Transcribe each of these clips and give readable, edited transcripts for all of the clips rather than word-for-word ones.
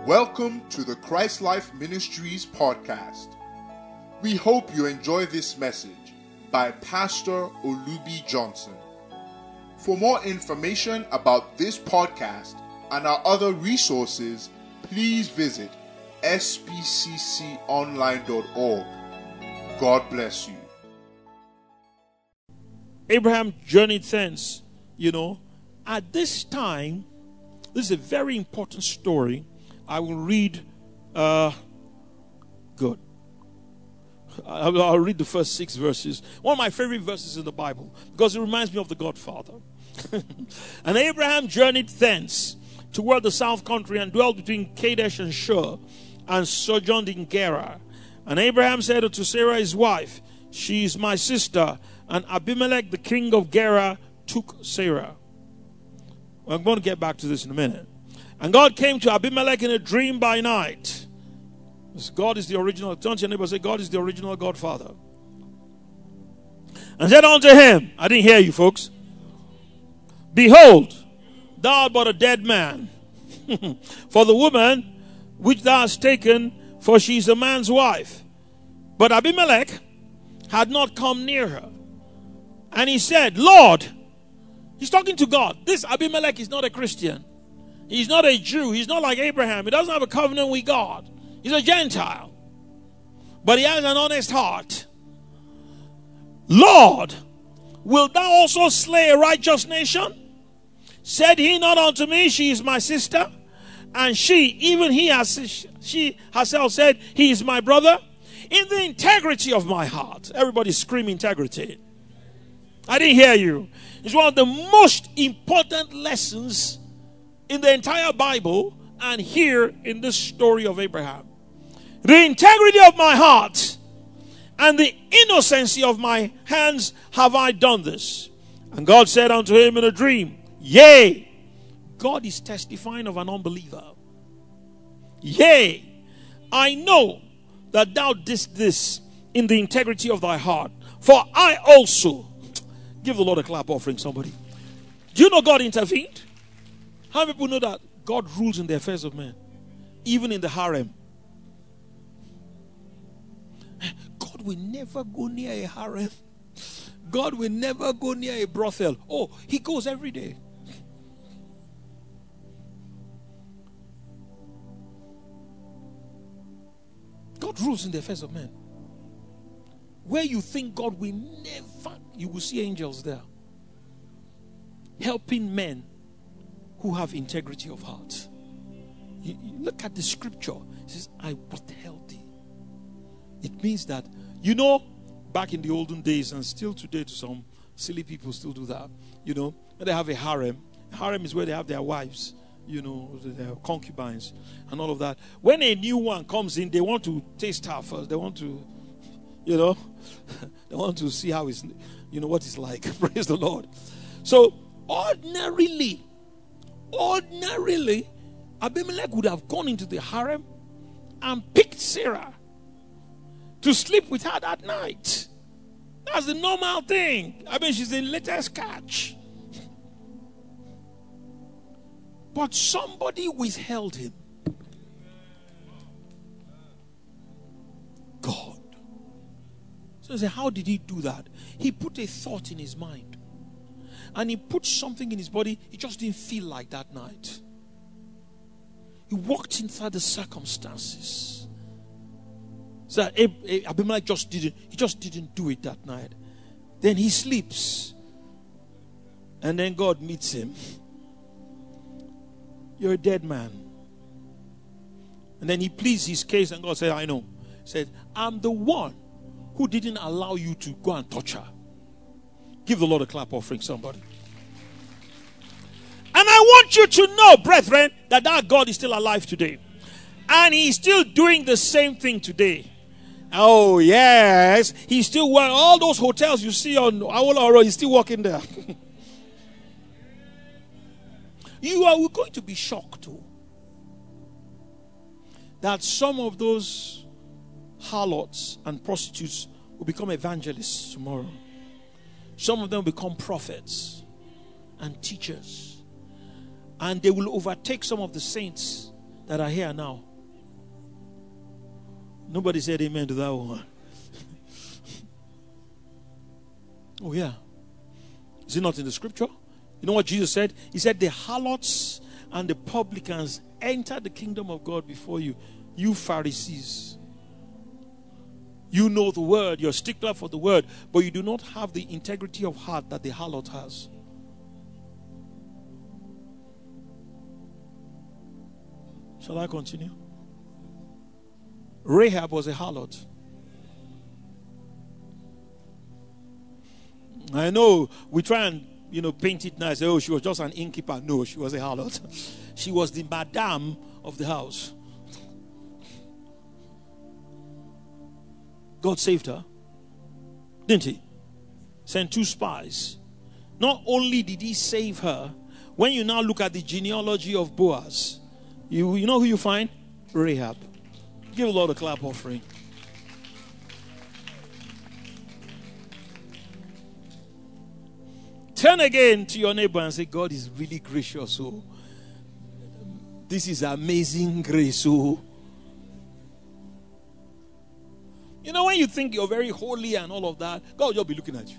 Welcome to the Christ Life Ministries podcast. We hope you enjoy this message by Pastor Olubi Johnson. For more information about this podcast and our other resources, please visit spcconline.org. God bless you. Abraham journeyed thence, At this time, this is a very important story. I will read, I'll read the first 6 verses. One of my favorite verses in the Bible, because it reminds me of the Godfather. And Abraham journeyed thence toward the south country and dwelt between Kadesh and Shur, and sojourned in Gerar. And Abraham said unto Sarah his wife, She is my sister. And Abimelech the king of Gerar took Sarah. I'm going to get back to this in a minute. And God came to Abimelech in a dream by night. God is the original. Turn to your neighbor and say, God is the original Godfather. And said unto him, I didn't hear you folks. Behold, thou art but a dead man. For the woman which thou hast taken, for she is a man's wife. But Abimelech had not come near her. And he said, Lord, he's talking to God. This Abimelech is not a Christian. He's not a Jew. He's not like Abraham. He doesn't have a covenant with God. He's a Gentile. But he has an honest heart. Lord, wilt thou also slay a righteous nation? Said he not unto me, She is my sister? And she herself said, He is my brother? In the integrity of my heart. Everybody scream integrity. I didn't hear you. It's one of the most important lessons in the entire Bible and here in this story of Abraham. The integrity of my heart and the innocency of my hands have I done this. And God said unto him in a dream, Yea, God is testifying of an unbeliever. Yea, I know that thou didst this in the integrity of thy heart. For I also, give the Lord a clap offering, somebody. Do you know God intervened? How many people know that God rules in the affairs of men? Even in the harem. God will never go near a harem. God will never go near a brothel. Oh, he goes every day. God rules in the affairs of men. Where you think God will never, you will see angels there. Helping men who have integrity of heart. You look at the scripture. It says, I withheld thee. It means that, back in the olden days, and still today to some silly people still do that, when they have a harem. A harem is where they have their wives, their concubines and all of that. When a new one comes in, they want to taste her first. They want to, they want to see how it's, what it's like. Praise the Lord. So, ordinarily, Abimelech would have gone into the harem and picked Sarah to sleep with her that night. That's the normal thing. She's the latest catch. But somebody withheld him. God. So I say, how did he do that? He put a thought in his mind. And he put something in his body. He just didn't feel like that night. He walked inside the circumstances. So Abimelech just didn't do it that night. Then he sleeps. And then God meets him. You're a dead man. And then he pleads his case and God said, I know. He said, I'm the one who didn't allow you to go and touch her. Give the Lord a clap offering, somebody. And I want you to know, brethren, that God is still alive today. And he's still doing the same thing today. Oh, yes. He's still working. All those hotels you see on Awolowo Road, he's still working there. You are going to be shocked too. That some of those harlots and prostitutes will become evangelists tomorrow. Some of them will become prophets and teachers. And they will overtake some of the saints that are here now. Nobody said amen to that one. Oh, yeah. Is it not in the scripture? You know what Jesus said? He said, the harlots and the publicans enter the kingdom of God before you. You Pharisees. You know the word, you're a stickler for the word, but you do not have the integrity of heart that the harlot has. Shall I continue? Rahab was a harlot. I know we try and paint it nice. Oh, she was just an innkeeper. No, she was a harlot. She was the madam of the house. God saved her, didn't he? Sent 2 spies. Not only did he save her, when you now look at the genealogy of Boaz, you know who you find? Rahab. Give a Lord a clap offering. Turn again to your neighbor and say, God is really gracious. Oh, this is amazing grace. Oh, when you think you're very holy and all of that, God will just be looking at you.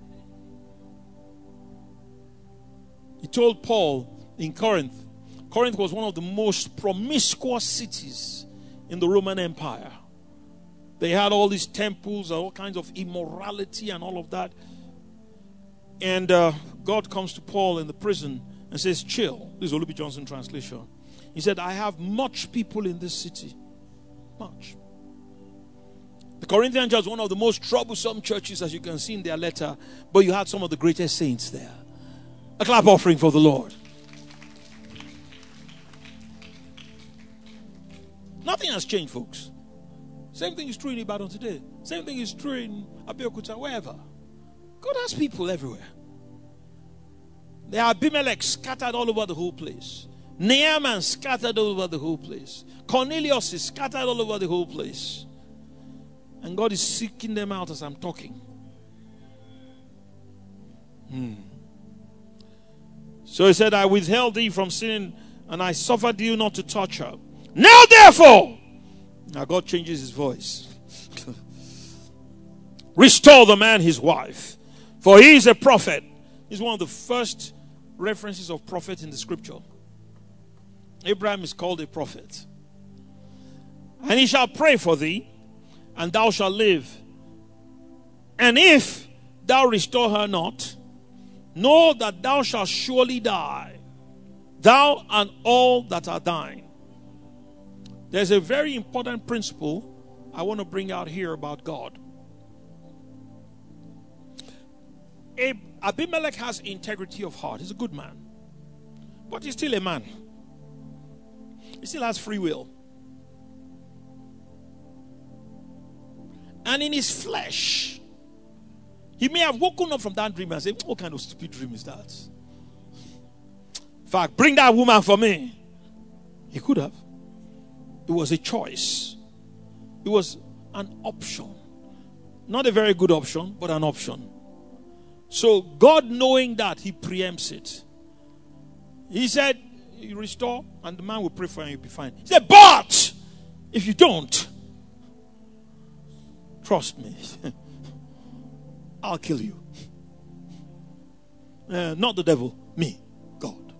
He told Paul in Corinth. Corinth was one of the most promiscuous cities in the Roman Empire. They had all these temples, all kinds of immorality and all of that. And God comes to Paul in the prison and says, chill. This is Olubi Johnson translation. He said, I have much people in this city. Much. The Corinthian church was one of the most troublesome churches, as you can see in their letter. But you had some of the greatest saints there. A clap offering for the Lord. Nothing has changed, folks. Same thing is true in Ibadan today. Same thing is true in Abeokuta, wherever. God has people everywhere. There are Abimelech scattered all over the whole place. Naaman scattered all over the whole place. Cornelius is scattered all over the whole place. And God is seeking them out as I'm talking. So he said, I withheld thee from sin, and I suffered you not to touch her. Now therefore, now God changes his voice. Restore the man his wife, for he is a prophet. He's one of the first references of prophet in the scripture. Abraham is called a prophet. And he shall pray for thee, and thou shalt live. And if thou restore her not, know that thou shalt surely die, thou and all that are thine. There's a very important principle I want to bring out here about God. Abimelech has integrity of heart. He's a good man. But he's still a man. He still has free will. And in his flesh, he may have woken up from that dream and said, what kind of stupid dream is that? In fact, bring that woman for me. He could have. It was a choice. It was an option. Not a very good option, but an option. So God, knowing that, he preempts it. He said, you restore, and the man will pray for you and you'll be fine. He said, but if you don't, trust me, I'll kill you. Not the devil, me, God.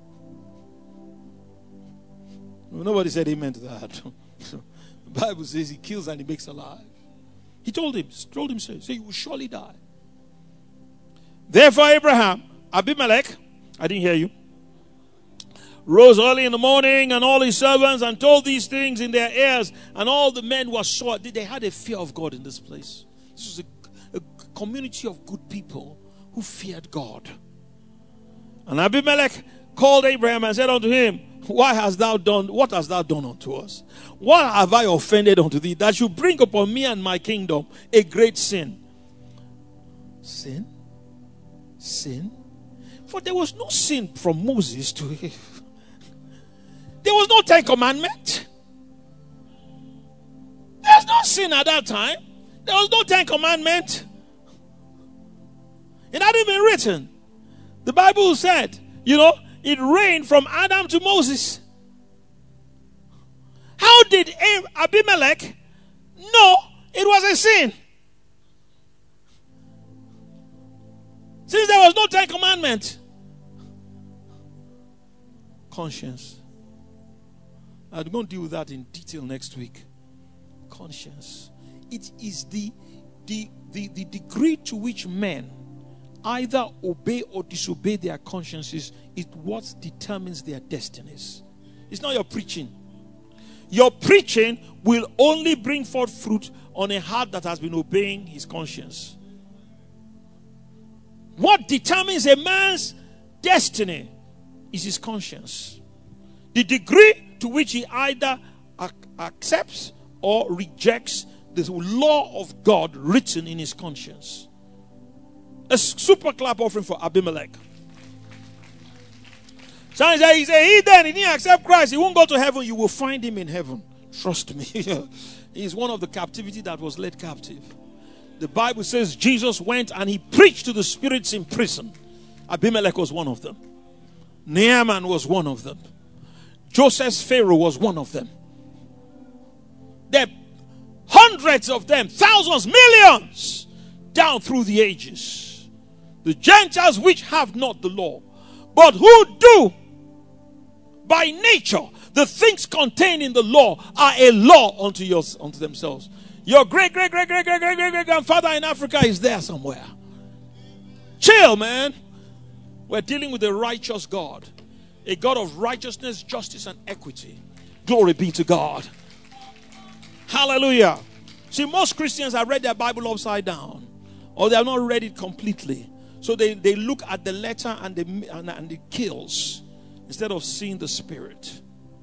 Nobody said amen to that. The Bible says he kills and he makes alive. He told him so. Say, you will surely die. Therefore Abimelech, I didn't hear you, rose early in the morning, and all his servants, and told these things in their ears, and all the men were sore. They had a fear of God in this place. This was a community of good people who feared God. And Abimelech called Abraham and said unto him, what hast thou done unto us? What have I offended unto thee, that you bring upon me and my kingdom a great sin? Sin? For there was no sin from Moses to him. There was no 10 commandment. There's no sin at that time. There was no 10 commandment. It hadn't been written. The Bible said, it rained from Adam to Moses. How did Abimelech know it was a sin? Since there was no 10 commandments. Conscience. I'm going to deal with that in detail next week. Conscience. It is the degree to which men either obey or disobey their consciences is what determines their destinies. It's not your preaching. Your preaching will only bring forth fruit on a heart that has been obeying his conscience. What determines a man's destiny is his conscience. The degree to which he either accepts or rejects the law of God written in his conscience. A super clap offering for Abimelech. Someone said, he's a heathen, he didn't accept Christ, he won't go to heaven. You will find him in heaven. Trust me. He's one of the captivity that was led captive. The Bible says Jesus went and he preached to the spirits in prison. Abimelech was one of them. Naaman was one of them. Joseph's Pharaoh was one of them. There are hundreds of them, thousands, millions, down through the ages. The Gentiles which have not the law, but who do by nature the things contained in the law are a law unto themselves. Your great grandfather in Africa is there somewhere. Chill, man. We're dealing with a righteous God, a God of righteousness, justice, and equity. Glory be to God. Hallelujah. See, most Christians have read their Bible upside down, or they have not read it completely. So they look at the letter and the kills instead of seeing the spirit.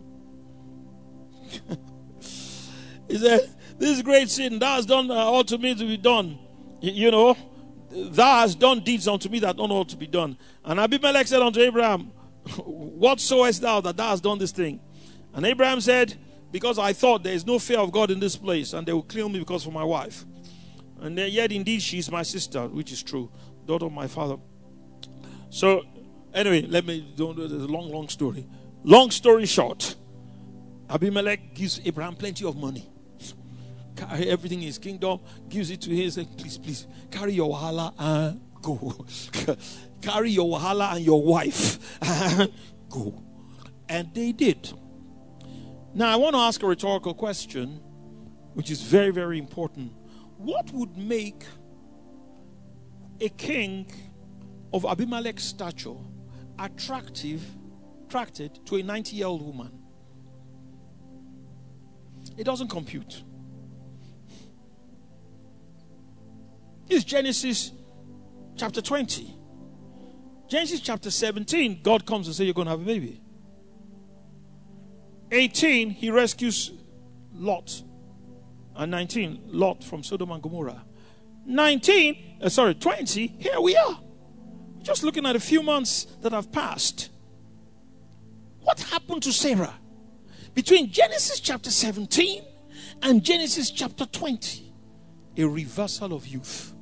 He said, this great sin, thou hast done ought to me to be done. You know, thou hast done deeds unto me that don't ought to be done. And Abimelech said unto Abraham, what sawest thou that thou hast done this thing? And Abraham said, because I thought there is no fear of God in this place, and they will kill me because of my wife. And yet indeed she is my sister, which is true, daughter of my father. So anyway, don't do this long story. Long story short, Abimelech gives Abraham plenty of money. Carry everything in his kingdom, gives it to him, says, please, carry your wahala and go. Carry your wahala and your wife and go. And they did. Now I want to ask a rhetorical question, which is very, very important. What would make a king of Abimelech's stature attracted to a 90-year-old woman? It doesn't compute. It's Genesis chapter 20. Genesis chapter 17, God comes and says, you're going to have a baby. 18, he rescues Lot. And 19, Lot from Sodom and Gomorrah. 20, here we are. Just looking at a few months that have passed. What happened to Sarah? Between Genesis chapter 17 and Genesis chapter 20, a reversal of youth.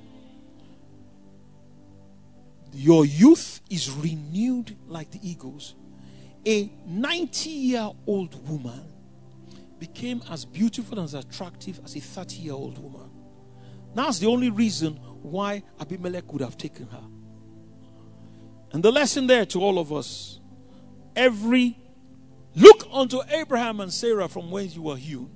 Your youth is renewed like the eagles. A 90-year-old woman became as beautiful and as attractive as a 30-year-old woman. That's the only reason why Abimelech would have taken her. And the lesson there to all of us, look unto Abraham and Sarah from whence you were hewn,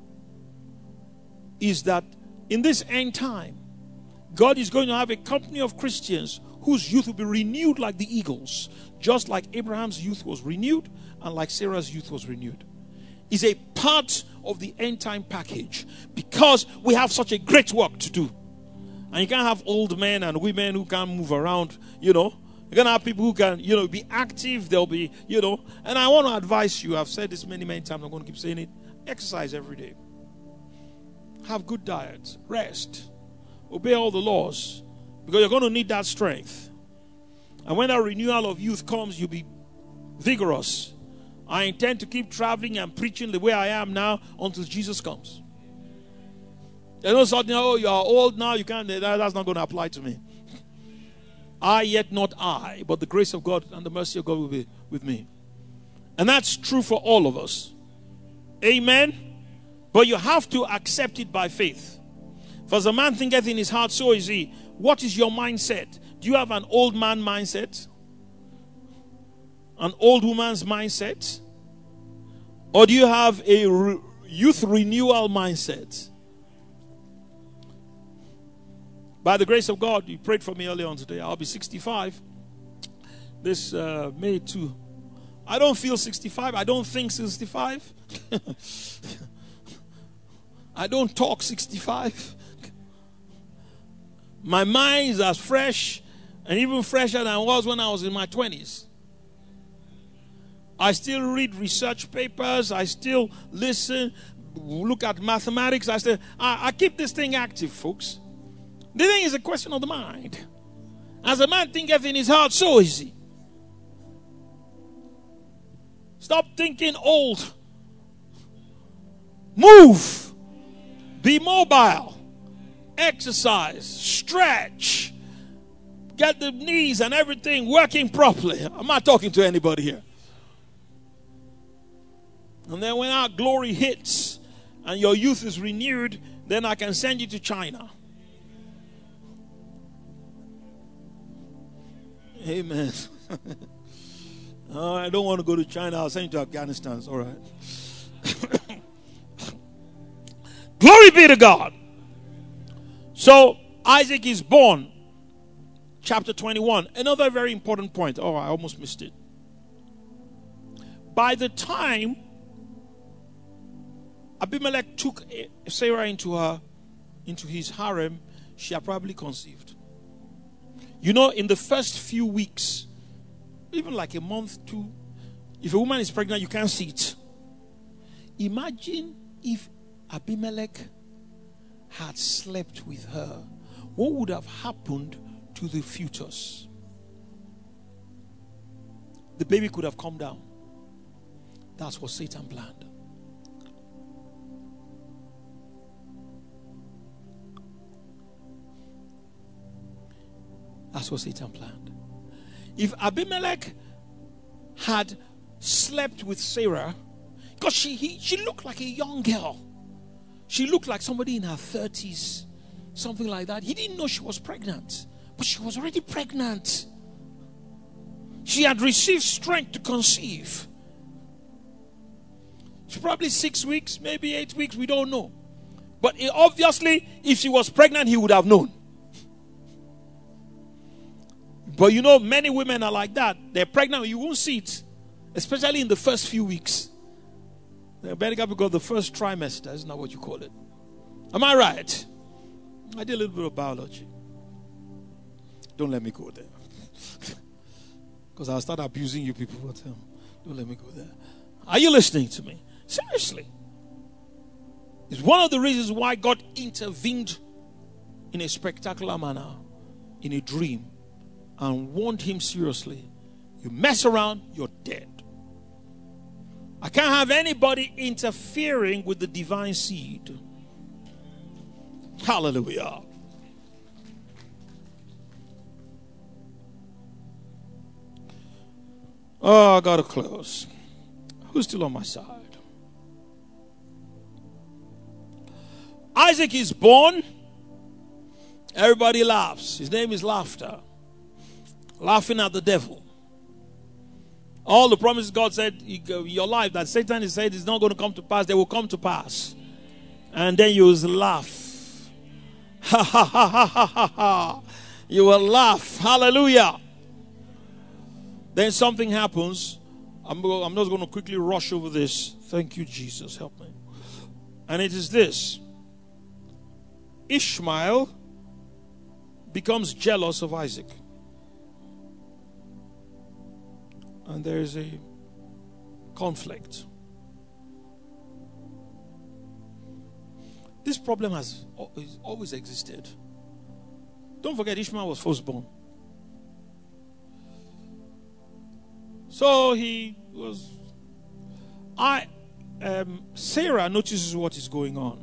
is that in this end time, God is going to have a company of Christians whose youth will be renewed like the eagles, just like Abraham's youth was renewed and like Sarah's youth was renewed. Is a part of the end time package because we have such a great work to do. And you can't have old men and women who can't move around, You're going to have people who can, be active. They'll be, And I want to advise you, I've said this many, many times, I'm going to keep saying it. Exercise every day. Have good diet. Rest. Obey all the laws. Because you're going to need that strength. And when that renewal of youth comes, you'll be vigorous. I intend to keep traveling and preaching the way I am now until Jesus comes. There's no sudden, you are old now, you can't, that's not going to apply to me. I yet not I, but the grace of God and the mercy of God will be with me. And that's true for all of us. Amen. But you have to accept it by faith. For as a man thinketh in his heart, so is he. What is your mindset? Do you have an old man mindset? An old woman's mindset? Or do you have a youth renewal mindset? By the grace of God, you prayed for me earlier on today. I'll be 65 this May too. I don't feel 65. I don't think 65. I don't talk 65. My mind is as fresh and even fresher than it was when I was in my 20s. I still read research papers. I still listen, look at mathematics. I keep this thing active, folks. The thing is a question of the mind. As a man thinketh in his heart, so is he. Stop thinking old. Move. Be mobile. Exercise. Stretch. Get the knees and everything working properly. I'm not talking to anybody here. And then when our glory hits and your youth is renewed, then I can send you to China. Amen. Oh, I don't want to go to China. I'll send you to Afghanistan. It's all right. Glory be to God. So Isaac is born. Chapter 21. Another very important point. Oh, I almost missed it. By the time Abimelech took Sarah into his harem, she had probably conceived. You know, in the first few weeks, even like a month, 2, if a woman is pregnant, you can't see it. Imagine if Abimelech had slept with her. What would have happened to the fetus? The baby could have come down. That's what Satan planned. That's what Satan planned. If Abimelech had slept with Sarah, because she looked like a young girl. She looked like somebody in her 30s, something like that. He didn't know she was pregnant, but she was already pregnant. She had received strength to conceive. It's probably 6 weeks, maybe 8 weeks, we don't know. But obviously, if she was pregnant, he would have known. But you know, many women are like that. They're pregnant, you won't see it. Especially in the first few weeks. They're better because the first trimester, isn't that what you call it? Am I right? I did a little bit of biology. Don't let me go there. Because I'll start abusing you people. Don't let me go there. Are you listening to me? Seriously. It's one of the reasons why God intervened in a spectacular manner, in a dream, and warned him seriously. You mess around, you're dead. I can't have anybody interfering with the divine seed. Hallelujah. Oh, I gotta close. Who's still on my side? Isaac is born. Everybody laughs. His name is Laughter. Laughing at the devil. All the promises God said, your life, that Satan has said is not going to come to pass, they will come to pass. And then you will laugh. Ha ha ha ha ha ha ha. You will laugh. Hallelujah. Then something happens. I'm not going to quickly rush over this. Thank you, Jesus. Help me. And it is this. Ishmael becomes jealous of Isaac. And there is a conflict. This problem has always existed. Don't forget, Ishmael was firstborn. So Sarah notices what is going on.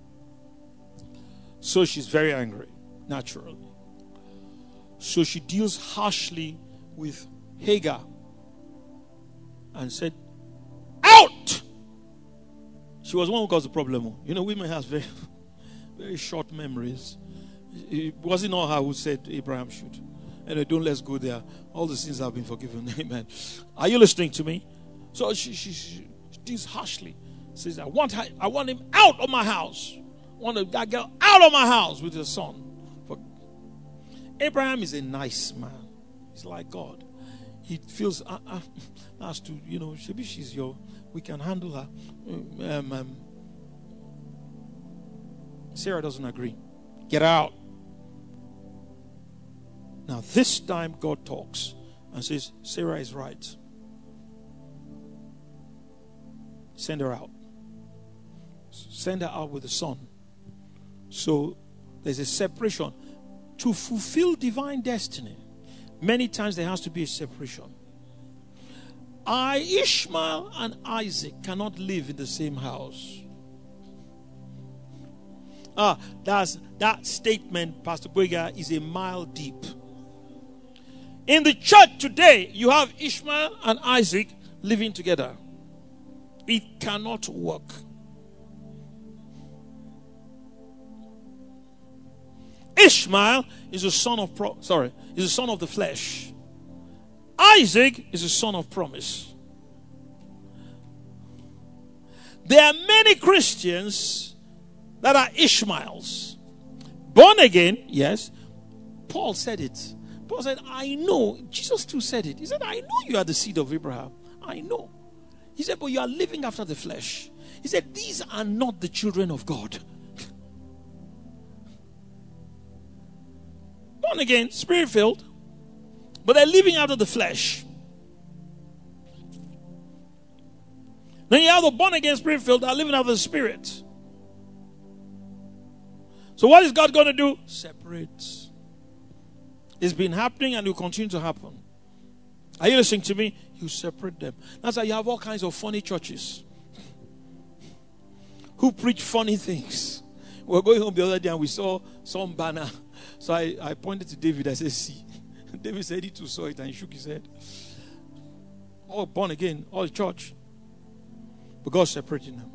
So she's very angry, naturally. So she deals harshly with Hagar and said, out! She was one who caused the problem. You know, women have very, very short memories. It wasn't all her who said Abraham should. Anyway, don't let's go there. All the sins have been forgiven. Amen. Are you listening to me? So she deals harshly. Says, I want him out of my house. I want that girl out of my house with her son. For Abraham is a nice man. He's like God. He feels has to, you know, maybe she's we can handle her. Sarah doesn't agree. Get out. Now this time God talks and says, Sarah is right. Send her out. Send her out with the son. So there's a separation. To fulfill divine destiny, many times there has to be a separation. Ishmael and Isaac cannot live in the same house. That statement, Pastor Boyga, is a mile deep. In the church today, you have Ishmael and Isaac living together. It cannot work. Ishmael is a son of is a son of the flesh. Isaac is a son of promise. There are many Christians that are Ishmaels. Born again, yes. Paul said it. Paul said, I know. Jesus too said it. He said, I know you are the seed of Abraham. I know. He said, but you are living after the flesh. He said, these are not the children of God. Born again, spirit filled, but they're living out of the flesh. Then you have the born again, spirit filled, that are living out of the spirit. So what is God going to do? Separate. It's been happening and will continue to happen. Are you listening to me? You separate them. That's why you have all kinds of funny churches who preach funny things. We were going home the other day and we saw some banner. So I pointed to David. I said, see. David said he too saw it and he shook his head. All born again, all church. But God's separating them.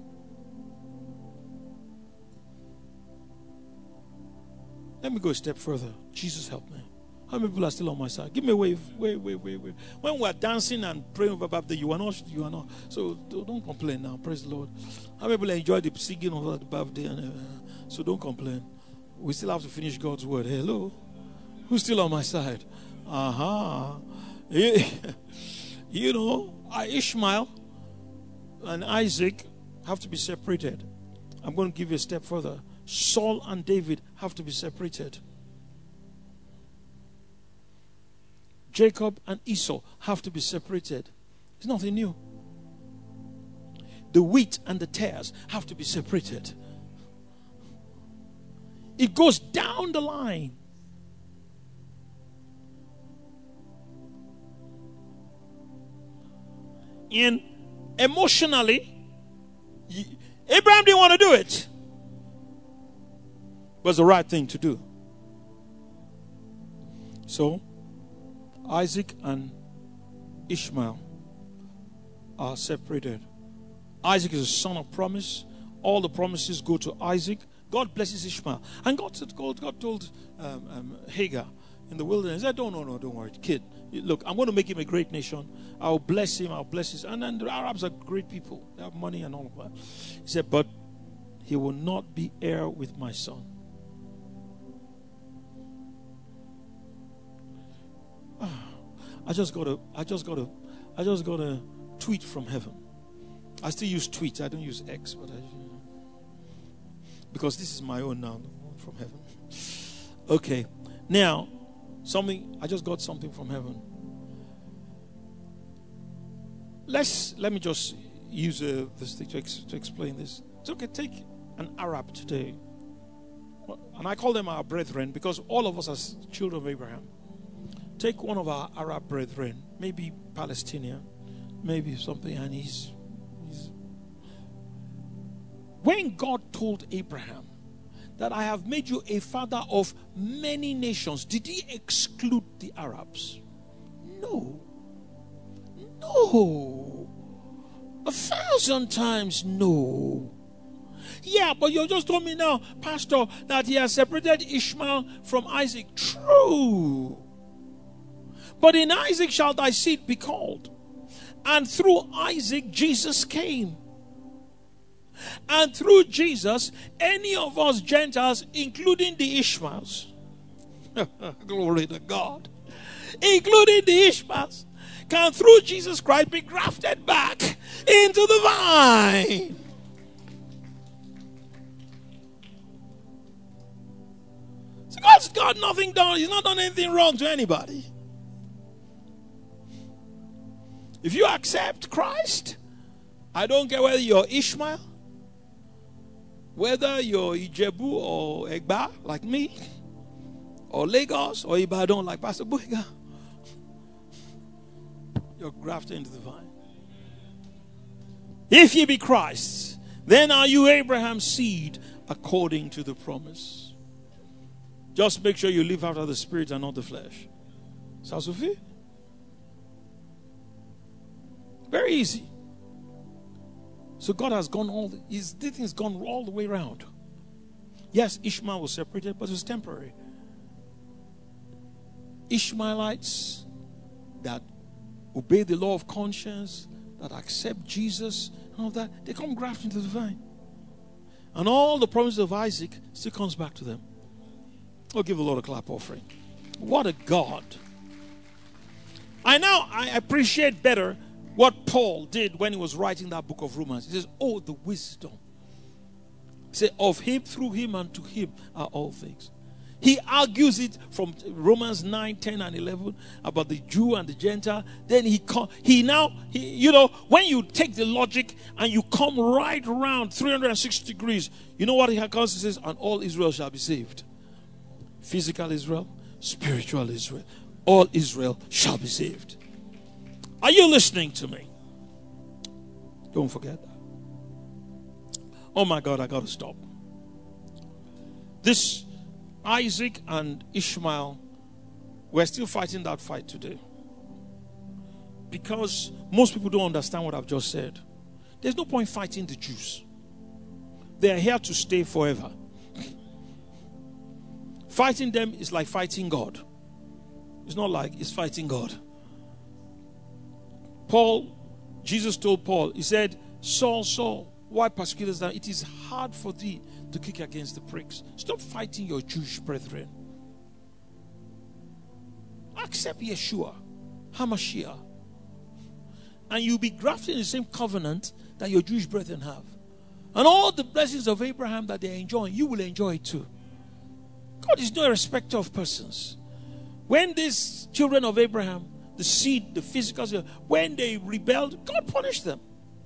Let me go a step further. Jesus help me. How many people are still on my side? Give me a wave. Wait. When we are dancing and praying over birthday, you are not. So don't complain now. Praise the Lord. How many people enjoy the singing over the birthday? So don't complain. We still have to finish God's word. Hello? Who's still on my side? You know, Ishmael and Isaac have to be separated. I'm going to give you a step further. Saul and David have to be separated. Jacob and Esau have to be separated. It's nothing new. The wheat and the tares have to be separated. It goes down the line. And emotionally, Abraham didn't want to do it. It was the right thing to do. So, Isaac and Ishmael are separated. Isaac is a son of promise. All the promises go to Isaac. God blesses Ishmael. And God told Hagar in the wilderness, he said, don't worry, kid. Look, I'm going to make him a great nation. I'll bless him, I'll bless his. And then the Arabs are great people. They have money and all of that. He said, but he will not be heir with my son. I just got a tweet from heaven. I still use tweet. I don't use X, but because this is my own now from heaven. Okay, now I just got something from heaven. Let me just use this thing to explain this. It's okay. Take an Arab today, and I call them our brethren because all of us are children of Abraham. Take one of our Arab brethren, maybe Palestinian, maybe something, and he's when God told Abraham that I have made you a father of many nations, did he exclude the Arabs? No. 1,000 times no. Yeah, but you just told me now, Pastor, that he has separated Ishmael from Isaac. True. But in Isaac shall thy seed be called. And through Isaac, Jesus came. And through Jesus, any of us Gentiles, including the Ishmaels, glory to God, including the Ishmaels, can through Jesus Christ be grafted back into the vine. So God's got nothing done. He's not done anything wrong to anybody. If you accept Christ, I don't care whether you're Ishmael, whether you're Ijebu or Egba like me, or Lagos or Ibadan like Pastor Boyga, you're grafted into the vine. If ye be Christ's, then are you Abraham's seed according to the promise. Just make sure you live after the Spirit and not the flesh. Ça suffit? Very easy. So God has gone his thing's gone all the way around. Yes, Ishmael was separated, but it was temporary. Ishmaelites that obey the law of conscience, that accept Jesus and all that, they come graft into the vine. And all the promises of Isaac still comes back to them. I'll give a lot of clap offering. What a God. I appreciate better what Paul did when he was writing that book of Romans. He says, oh, the wisdom. He said, of him, through him, and to him are all things. He argues it from Romans 9, 10, and 11 about the Jew and the Gentile. Then when you take the logic and you come right around 360 degrees, you know what he comes and says, and all Israel shall be saved. Physical Israel, spiritual Israel. All Israel shall be saved. Are you listening to me? Don't forget that. Oh my God, I got to stop. This Isaac and Ishmael, we're still fighting that fight today. Because most people don't understand what I've just said. There's no point fighting the Jews. They are here to stay forever. Fighting them is like fighting God. It's not like it's fighting God. Jesus told Paul, he said, Saul, Saul, why persecutest thou? It is hard for thee to kick against the pricks. Stop fighting your Jewish brethren. Accept Yeshua, HaMashiach, and you'll be grafted in the same covenant that your Jewish brethren have. And all the blessings of Abraham that they're enjoying, you will enjoy it too. God is no respecter of persons. When these children of Abraham, the seed, the physical, when they rebelled, God punished them.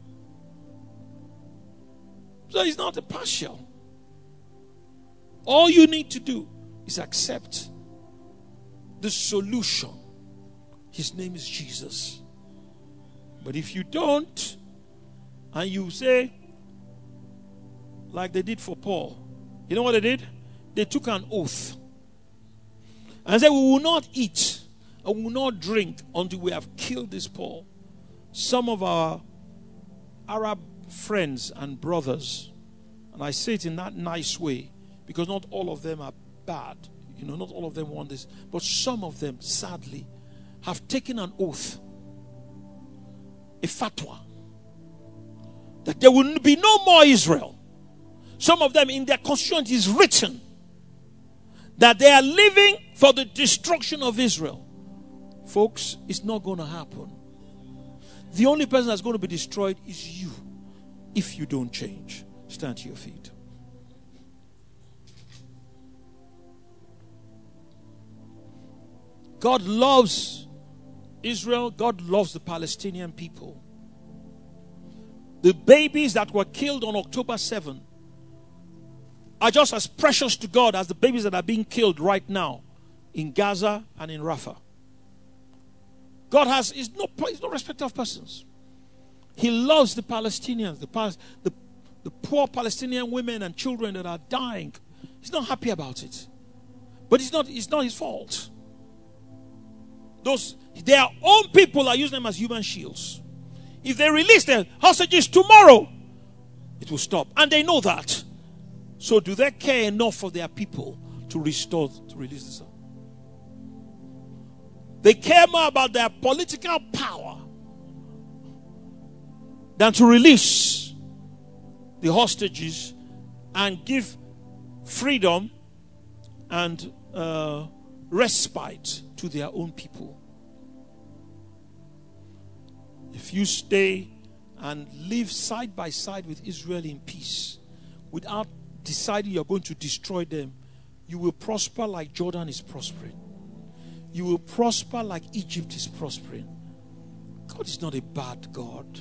So it's not a partial. All you need to do is accept the solution. His name is Jesus. But if you don't, and you say, like they did for Paul, you know what they did? They took an oath and said, we will not eat and we will not drink until we have killed this Paul. Some of our Arab friends and brothers, and I say it in that nice way, because not all of them are bad, not all of them want this, but some of them, sadly, have taken an oath, a fatwa, that there will be no more Israel. Some of them, in their constitution, is written that they are living for the destruction of Israel. Folks, it's not going to happen. The only person that's going to be destroyed is you, if you don't change. Stand to your feet. God loves Israel. God loves the Palestinian people. The babies that were killed on October 7 are just as precious to God as the babies that are being killed right now in Gaza and in Rafah. God is no respecter of persons. He loves the Palestinians, the poor Palestinian women and children that are dying. He's not happy about it. But it's not his fault. Their own people are using them as human shields. If they release their hostages tomorrow, it will stop. And they know that. So do they care enough for their people to release the son? They care more about their political power than to release the hostages and give freedom and respite to their own people. If you stay and live side by side with Israel in peace without deciding you're going to destroy them, you will prosper like Jordan is prospering. You will prosper like Egypt is prospering. God is not a bad God.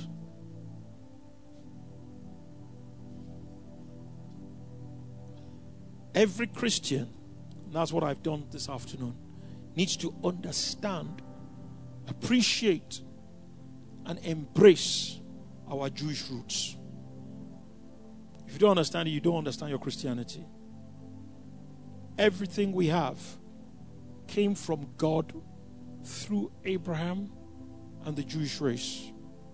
Every Christian, and that's what I've done this afternoon, needs to understand, appreciate, and embrace our Jewish roots. If you don't understand it, you don't understand your Christianity. Everything we have came from God through Abraham and the Jewish race.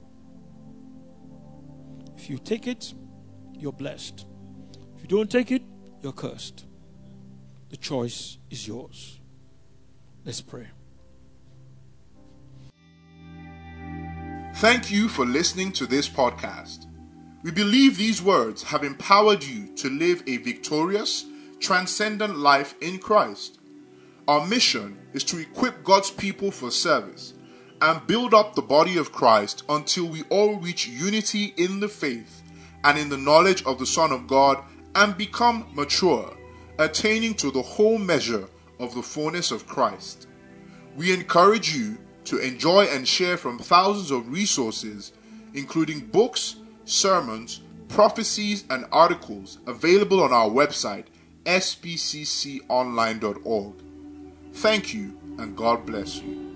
If you take it, you're blessed. If you don't take it, you're cursed. The choice is yours. Let's pray. Thank you for listening to this podcast. We believe these words have empowered you to live a victorious, transcendent life in Christ. Our mission is to equip God's people for service and build up the body of Christ until we all reach unity in the faith and in the knowledge of the Son of God and become mature, attaining to the whole measure of the fullness of Christ. We encourage you to enjoy and share from thousands of resources, including books, sermons, prophecies, and articles available on our website, spcconline.org. Thank you, and God bless you.